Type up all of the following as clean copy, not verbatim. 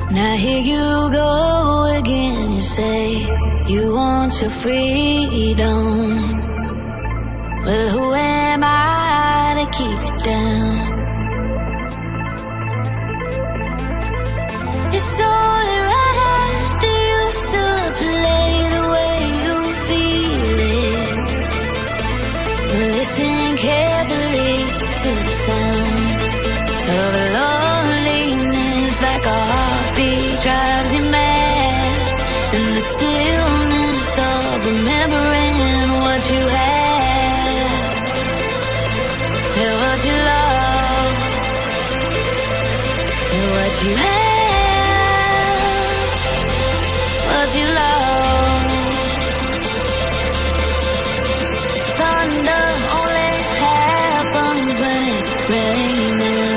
Now here you go again. You say you want your freedom. Well, who am I to keep it down? It's only right that you should play the way you feel it. Listen carefully to the sound of loneliness, like a heartbeat drives you mad, and the stillness of remembering what you had and what you love and what you had, what you love. Thunder only happens when it's raining.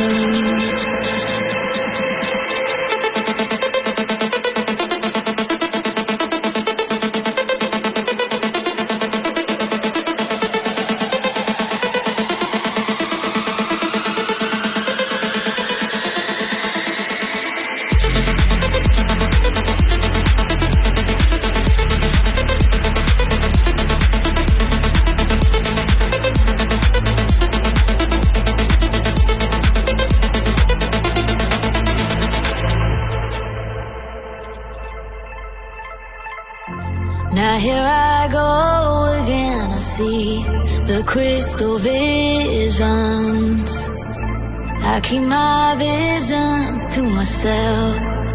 Now here I go again, I see the crystal visions. I keep my visions to myself.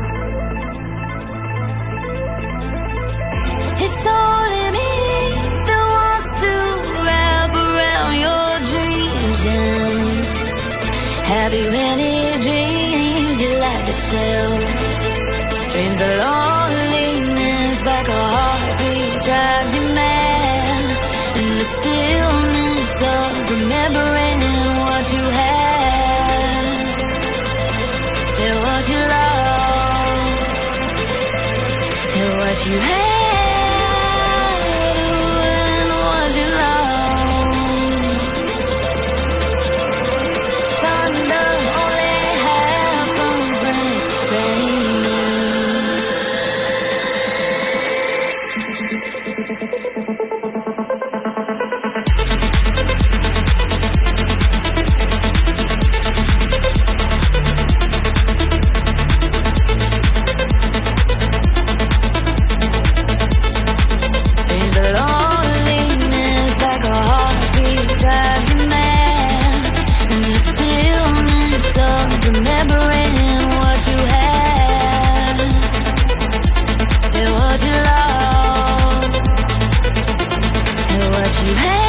It's only me that wants to wrap around your dreams. And have you any dreams you like to sell? Dreams of loneliness, like a heartbeat drives you mad, and the stillness of remembering what you had and what you love and what you had and what you love. Thunder only happens when it's raining. Dreams of loneliness, like a heartbeat drives you mad, and the stillness of remembering what you had and what you love and what you had.